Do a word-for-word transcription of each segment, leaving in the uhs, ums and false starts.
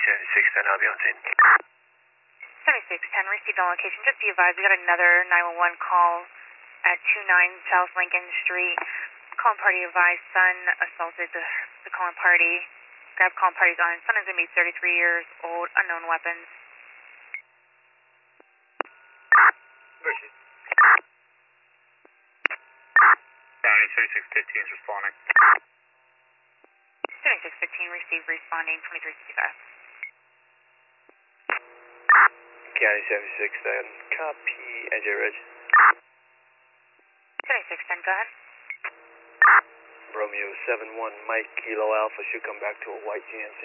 seventy-six ten, I'll be on scene. seventy-six ten, received on location. Just be advised, we got another nine one one call at two nine South Lincoln Street. Calling party advised son assaulted the, the calling party. Grab calling party's on. Son is going to be thirty-three years old, unknown weapons. Richard. County seventy-six fifteen is responding. seventy-six fifteen received, responding twenty-three fifty-five. County seventy-six ten, copy, N J Reg. seventy-six ten, go ahead. Romeo seven one, Mike Kilo Alpha should come back to a white G M C.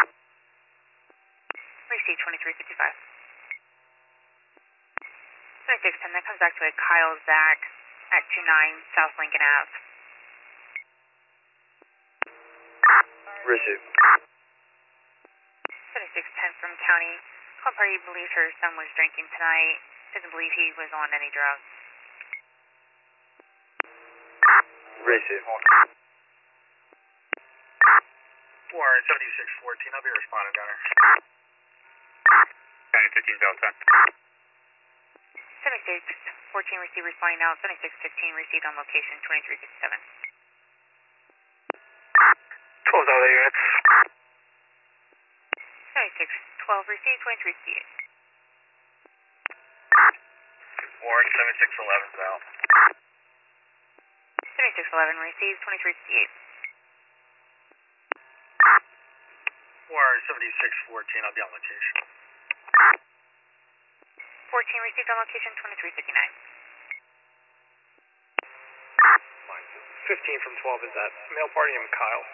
Received twenty-three fifty-five. seventy-six ten, that comes back to a Kyle Zach at two nine South Lincoln Ave. Received. seventy-six ten from County. Call party believes her son was drinking tonight. Doesn't believe he was on any drugs. Received. four seventy-six fourteen, I'll be responding down here. County fifteen Delta. seventy-six fourteen received, responding now. seventy-six fifteen received on location, twenty-three fifty-seven. twelve Delta units. seventy-six twelve received, twenty-three fifty-eight. Warren seventy-six eleven is out. seventy-six eleven received, twenty-three fifty-eight. Warren seventy-six fourteen, I'll be on location. fourteen received on location, twenty-three fifty-nine. fifteen from twelve, is that male party named Kyle?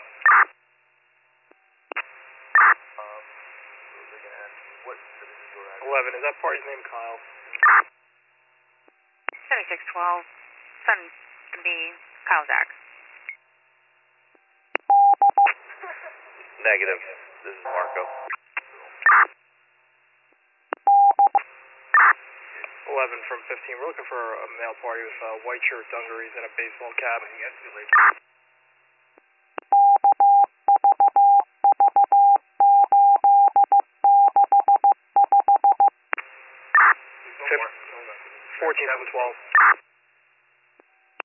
Um, what city is your address? eleven, is that party's name Kyle? seventy-six twelve, son to be Kyle Zach. Negative. This is Marco. eleven from fifteen, we're looking for a male party with uh, white shirt, dungarees, and a baseball cap. fourteen from twelve.